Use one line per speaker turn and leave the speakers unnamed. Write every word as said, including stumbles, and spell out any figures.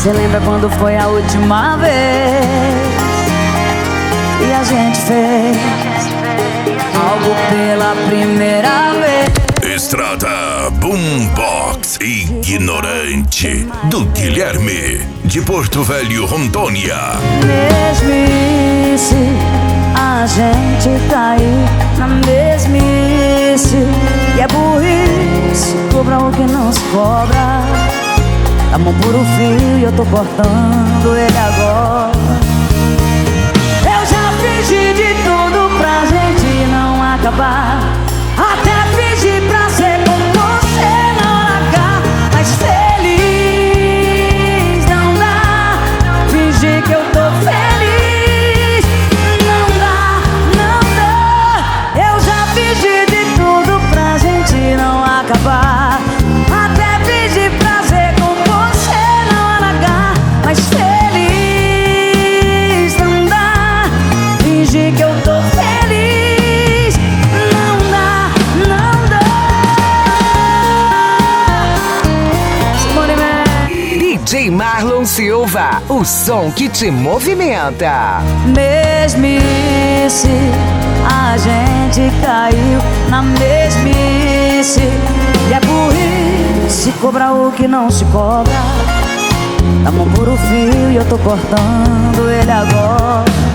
Cê lembra quando foi a última vez e a gente fez algo pela primeira vez?
Estrada Boombox Ignorante, do Guilherme, de Porto Velho, Rondônia.
Mesmice, a gente cair na mesmice, e é burrice, cobra o que não se cobra. A mão por o fio e eu tô cortando ele agora. Eu já fingi de tudo pra gente não acabar, até fingi pra ser com você não largar. Mas feliz não dá, fingir que eu tô feliz não dá, não dá. Eu já fingi de tudo pra gente não acabar, até fingir pra ser com você não largar. Mas feliz não dá, fingir que eu tô feliz não dá, não dá.
D J Marlon Silva, o som que te movimenta.
Mesmice, a gente caiu na mesmice, e é burrice cobrar o que não se cobra. A mão por o fio e eu tô cortando ele agora.